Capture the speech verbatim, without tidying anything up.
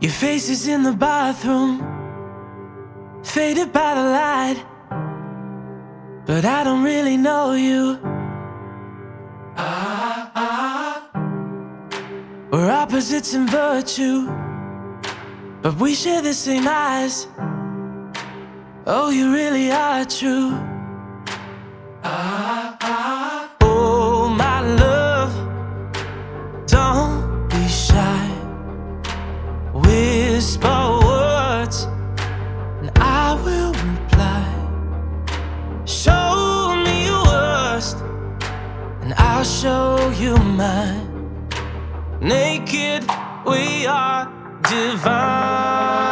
Your face is in the bathroom, faded by the light, but I don't really know you. Ah, ah. We're opposites in virtue, but we share the same eyes. Oh, you really are true. Ah, ah. Oh, my love, don't be shy. Whisper words and I will reply. Show me your worst and I'll show you mine. Naked, we are divine.